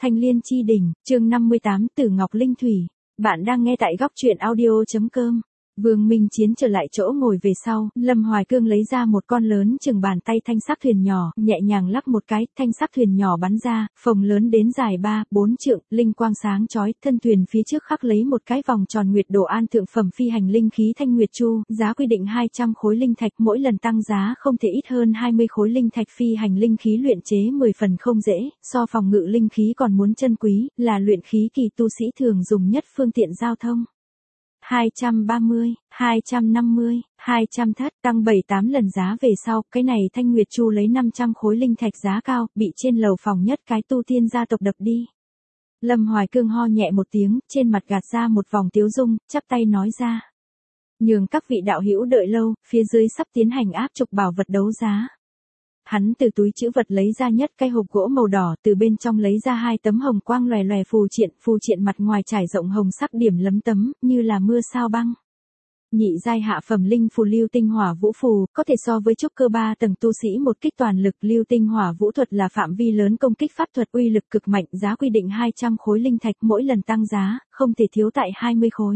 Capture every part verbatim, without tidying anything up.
Thanh Liên Chi Đỉnh, chương năm mươi tám, Tử Ngọc Linh Thủy. Bạn đang nghe tại góc truyện audio.com. Vương Minh Chiến trở lại chỗ ngồi về sau, Lâm Hoài Cương lấy ra một con lớn chừng bàn tay thanh sắc thuyền nhỏ, nhẹ nhàng lắp một cái, thanh sắc thuyền nhỏ bắn ra, phồng lớn đến dài ba, bốn trượng, linh quang sáng chói, thân thuyền phía trước khắc lấy một cái vòng tròn nguyệt đồ an thượng phẩm phi hành linh khí thanh nguyệt chu, giá quy định hai trăm khối linh thạch, mỗi lần tăng giá không thể ít hơn hai mươi khối linh thạch, phi hành linh khí luyện chế mười phần không dễ, so phòng ngự linh khí còn muốn chân quý, là luyện khí kỳ tu sĩ thường dùng nhất phương tiện giao thông. hai trăm ba mươi, hai trăm năm mươi, hai trăm thất, tăng bảy tám lần giá về sau, cái này Thanh Nguyệt Chu lấy năm trăm khối linh thạch giá cao, bị trên lầu phòng nhất cái tu tiên gia tộc đập đi. Lâm Hoài Cương ho nhẹ một tiếng, trên mặt gạt ra một vòng tiếu dung, chắp tay nói ra. Nhường các vị đạo hữu đợi lâu, phía dưới sắp tiến hành áp trục bảo vật đấu giá. Hắn từ túi trữ vật lấy ra nhất cái hộp gỗ màu đỏ, từ bên trong lấy ra hai tấm hồng quang lòe lòe phù triện, phù triện mặt ngoài trải rộng hồng sắc điểm lấm tấm, như là mưa sao băng. Nhị giai hạ phẩm linh phù lưu tinh hỏa vũ phù, có thể so với trúc cơ ba tầng tu sĩ một kích toàn lực. Lưu tinh hỏa vũ thuật là phạm vi lớn công kích pháp thuật, uy lực cực mạnh, giá quy định hai trăm khối linh thạch, mỗi lần tăng giá, không thể thiếu tại hai mươi khối.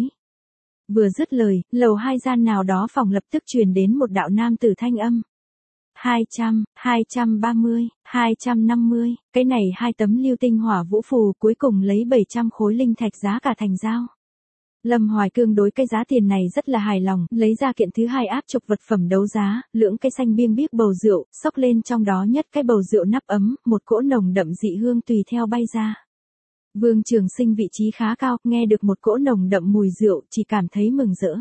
Vừa dứt lời, lầu hai gian nào đó phòng lập tức truyền đến một đạo nam tử thanh âm. hai trăm, hai trăm ba mươi, hai trăm năm mươi, cái này hai tấm lưu tinh hỏa vũ phù cuối cùng lấy bảy trăm khối linh thạch giá cả thành giao. Lâm Hoài Cương đối cái giá tiền này rất là hài lòng, lấy ra kiện thứ hai áp trục vật phẩm đấu giá, lưỡng cái xanh biêng biếc bầu rượu, xốc lên trong đó nhất cái bầu rượu nắp ấm, một cỗ nồng đậm dị hương tùy theo bay ra. Vương Trường Sinh vị trí khá cao, nghe được một cỗ nồng đậm mùi rượu, chỉ cảm thấy mừng rỡ.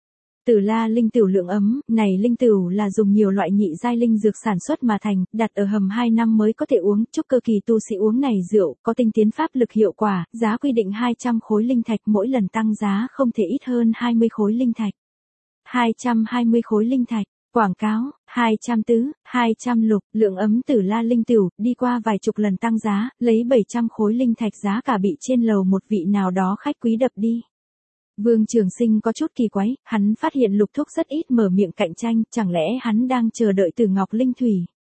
Tử La linh tửu lượng ấm, này linh tửu là dùng nhiều loại nhị giai linh dược sản xuất mà thành, đặt ở hầm hai năm mới có thể uống, trúc cơ kỳ tu sĩ uống này rượu, có tinh tiến pháp lực hiệu quả, giá quy định hai trăm khối linh thạch, mỗi lần tăng giá không thể ít hơn hai mươi khối linh thạch. hai trăm hai mươi khối linh thạch, quảng cáo, hai trăm tứ, hai trăm lục, lượng ấm Tử La linh tửu, đi qua vài chục lần tăng giá, lấy bảy trăm khối linh thạch giá cả bị trên lầu một vị nào đó khách quý đập đi. Vương Trường Sinh có chút kỳ quái, hắn phát hiện Lục Thúc rất ít mở miệng cạnh tranh, chẳng lẽ hắn đang chờ đợi Tử Ngọc Linh Thủy.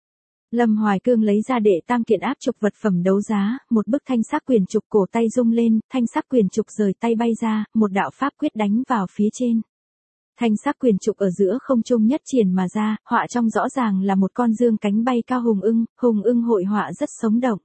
Lâm Hoài Cương lấy ra đệ tam kiện áp trục vật phẩm đấu giá, một bức thanh sắc quyền trục, cổ tay rung lên, thanh sắc quyền trục rời tay bay ra, một đạo pháp quyết đánh vào phía trên. Thanh sắc quyền trục ở giữa không trung nhất triển mà ra, họa trong rõ ràng là một con dương cánh bay cao hùng ưng, hùng ưng hội họa rất sống động.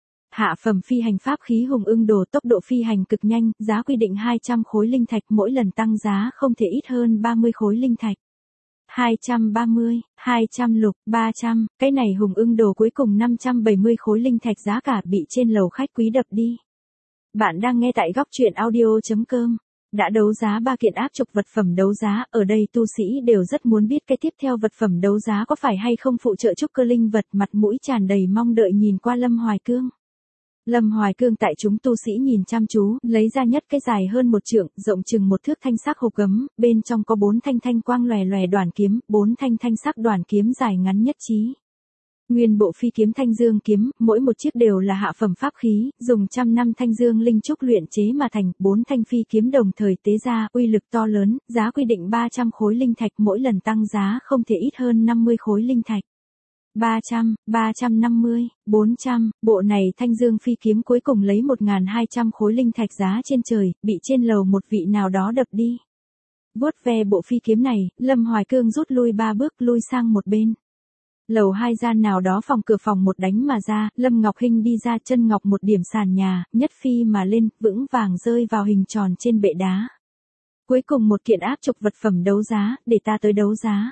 Hạ phẩm phi hành pháp khí hùng ưng đồ, tốc độ phi hành cực nhanh, giá quy định hai trăm khối linh thạch, mỗi lần tăng giá không thể ít hơn ba mươi khối linh thạch. hai trăm ba mươi, hai trăm lục, ba trăm, cái này hùng ưng đồ cuối cùng năm trăm bảy mươi khối linh thạch, giá cả bị trên lầu khách quý đập đi. Bạn đang nghe tại góc truyện audio.com. Đã đấu giá ba kiện áp trục vật phẩm đấu giá, ở đây tu sĩ đều rất muốn biết cái tiếp theo vật phẩm đấu giá có phải hay không phụ trợ trúc cơ linh vật, mặt mũi tràn đầy mong đợi nhìn qua Lâm Hoài Cương. Lâm Hoài Cương tại chúng tu sĩ nhìn chăm chú, lấy ra nhất cái dài hơn một trượng, rộng chừng một thước thanh sắc hộp gấm, bên trong có bốn thanh thanh quang lòe lòe đoàn kiếm, bốn thanh thanh sắc đoàn kiếm dài ngắn nhất trí. Nguyên bộ phi kiếm thanh dương kiếm, mỗi một chiếc đều là hạ phẩm pháp khí, dùng trăm năm thanh dương linh trúc luyện chế mà thành, bốn thanh phi kiếm đồng thời tế ra, uy lực to lớn, giá quy định ba trăm khối linh thạch, mỗi lần tăng giá không thể ít hơn năm mươi khối linh thạch. ba trăm, ba trăm năm mươi, bốn trăm, bộ này thanh dương phi kiếm cuối cùng lấy một nghìn hai trăm khối linh thạch giá trên trời, bị trên lầu một vị nào đó đập đi. Vuốt ve bộ phi kiếm này, Lâm Hoài Cương rút lui ba bước, lui sang một bên. Lầu hai gian nào đó phòng cửa phòng một đánh mà ra, Lâm Ngọc Hinh đi ra, chân ngọc một điểm sàn nhà, nhất phi mà lên, vững vàng rơi vào hình tròn trên bệ đá. Cuối cùng một kiện áp trục vật phẩm đấu giá, để ta tới đấu giá.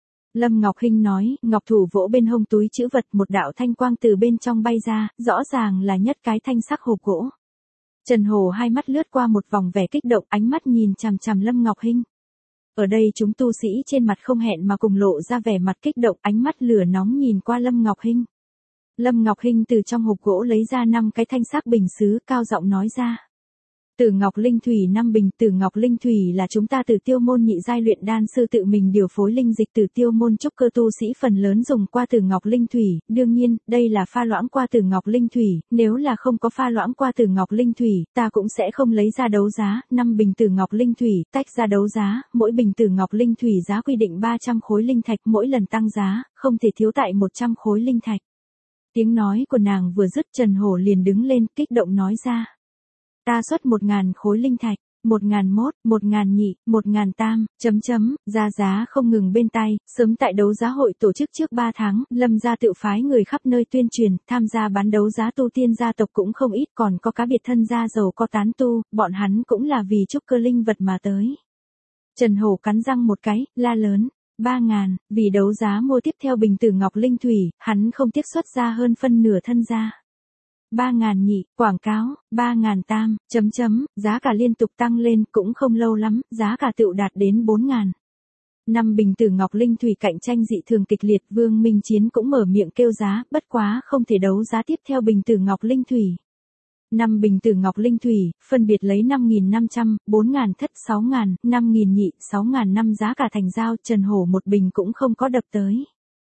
Lâm Ngọc Hinh nói, ngọc thủ vỗ bên hông túi trữ vật, một đạo thanh quang từ bên trong bay ra, rõ ràng là nhất cái thanh sắc hộp gỗ. Trần Hồ hai mắt lướt qua một vòng vẻ kích động, ánh mắt nhìn chằm chằm Lâm Ngọc Hinh. Ở đây chúng tu sĩ trên mặt không hẹn mà cùng lộ ra vẻ mặt kích động, ánh mắt lửa nóng nhìn qua Lâm Ngọc Hinh. Lâm Ngọc Hinh từ trong hộp gỗ lấy ra năm cái thanh sắc bình sứ, cao giọng nói ra. Tử Ngọc Linh Thủy năm bình, Tử Ngọc Linh Thủy là chúng ta Tử Tiêu môn nhị giai luyện đan sư tự mình điều phối linh dịch, Tử Tiêu môn trúc cơ tu sĩ phần lớn dùng qua Tử Ngọc Linh Thủy, đương nhiên, đây là pha loãng qua Tử Ngọc Linh Thủy, nếu là không có pha loãng qua Tử Ngọc Linh Thủy, ta cũng sẽ không lấy ra đấu giá, năm bình Tử Ngọc Linh Thủy, tách ra đấu giá, mỗi bình Tử Ngọc Linh Thủy giá quy định ba trăm khối linh thạch, mỗi lần tăng giá, không thể thiếu tại một trăm khối linh thạch. Tiếng nói của nàng vừa dứt Trần Hổ liền đứng lên kích động nói ra. Ta xuất một ngàn khối linh thạch, một ngàn mốt, một ngàn nhị, một ngàn tam, chấm chấm, ra giá không ngừng bên tay, sớm tại đấu giá hội tổ chức trước ba tháng, Lâm gia tự phái người khắp nơi tuyên truyền, tham gia bán đấu giá tu tiên gia tộc cũng không ít, còn có cá biệt thân gia giàu có tán tu, bọn hắn cũng là vì trúc cơ linh vật mà tới. Trần Hổ cắn răng một cái, la lớn, ba ngàn, vì đấu giá mua tiếp theo bình tử ngọc linh thủy, hắn không tiếc xuất ra hơn phân nửa thân gia. Ba ngàn nhị, quảng cáo, ba ngàn tam, chấm chấm, giá cả liên tục tăng lên, cũng không lâu lắm, giá cả tựu đạt đến bốn ngàn. Năm bình tử ngọc linh thủy cạnh tranh dị thường kịch liệt, Vương Minh Chiến cũng mở miệng kêu giá, bất quá không thể đấu giá tiếp theo bình tử ngọc linh thủy. Năm bình tử ngọc linh thủy, phân biệt lấy năm nghìn năm trăm, bốn ngàn thất, sáu ngàn, năm nghìn nhị, sáu ngàn năm giá cả thành giao, Trần Hổ một bình cũng không có đập tới.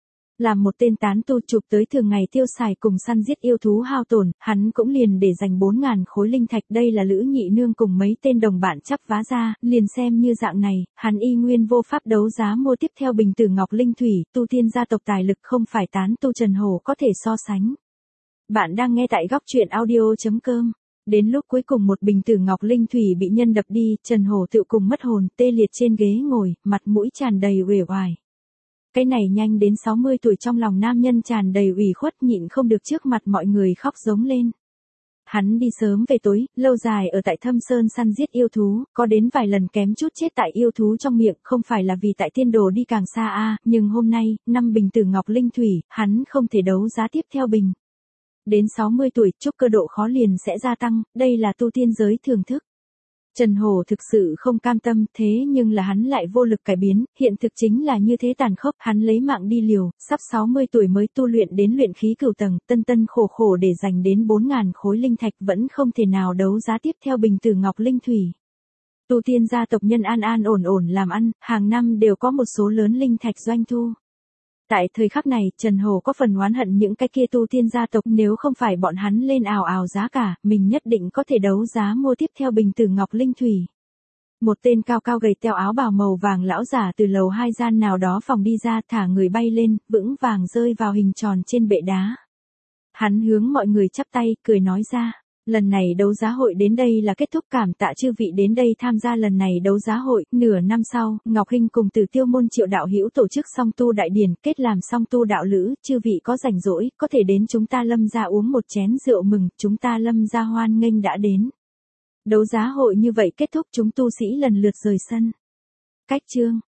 Làm một tên tán tu chụp tới thường ngày tiêu xài cùng săn giết yêu thú hao tổn, hắn cũng liền để dành bốn ngàn khối linh thạch, đây là Lữ Nhị Nương cùng mấy tên đồng bạn chắp vá ra, liền xem như dạng này, hắn y nguyên vô pháp đấu giá mua tiếp theo bình tử ngọc linh thủy, tu tiên gia tộc tài lực không phải tán tu Trần Hổ có thể so sánh. Bạn đang nghe tại góc truyện audio chấm com. Đến lúc cuối cùng một bình tử ngọc linh thủy bị nhân đập đi, Trần Hổ tự cùng mất hồn, tê liệt trên ghế ngồi, mặt mũi tràn đầy uể oải. Cái này nhanh đến sáu mươi tuổi trong lòng nam nhân tràn đầy ủy khuất, nhịn không được trước mặt mọi người khóc giống lên. Hắn đi sớm về tối, lâu dài ở tại Thâm Sơn săn giết yêu thú, có đến vài lần kém chút chết tại yêu thú trong miệng, không phải là vì tại tiên đồ đi càng xa a, nhưng hôm nay, năm bình tử ngọc linh thủy, hắn không thể đấu giá tiếp theo bình. Đến sáu mươi tuổi, trúc cơ độ khó liền sẽ gia tăng, đây là tu tiên giới thường thức. Trần Hổ thực sự không cam tâm, thế nhưng là hắn lại vô lực cải biến, hiện thực chính là như thế tàn khốc, hắn lấy mạng đi liều, sắp sáu mươi tuổi mới tu luyện đến luyện khí cửu tầng, tân tân khổ khổ để dành đến bốn ngàn khối linh thạch vẫn không thể nào đấu giá tiếp theo bình tử ngọc linh thủy. Tu tiên gia tộc nhân an an ổn ổn làm ăn, hàng năm đều có một số lớn linh thạch doanh thu. Tại thời khắc này, Trần Hổ có phần oán hận những cái kia tu tiên gia tộc, nếu không phải bọn hắn lên ào ào giá cả, mình nhất định có thể đấu giá mua tiếp theo bình tử ngọc linh thủy. Một tên cao cao gầy teo áo bào màu vàng lão giả từ lầu hai gian nào đó phòng đi ra, thả người bay lên, vững vàng rơi vào hình tròn trên bệ đá. Hắn hướng mọi người chắp tay, cười nói ra. Lần này đấu giá hội đến đây là kết thúc, cảm tạ chư vị đến đây tham gia lần này đấu giá hội. Nửa năm sau, Ngọc Hinh cùng Từ Tiêu môn Triệu đạo hữu tổ chức song tu đại điển, kết làm song tu đạo lữ, chư vị có rảnh rỗi, có thể đến chúng ta Lâm gia uống một chén rượu mừng, chúng ta Lâm gia hoan nghênh đã đến. Đấu giá hội như vậy kết thúc, chúng tu sĩ lần lượt rời sân. Cách chương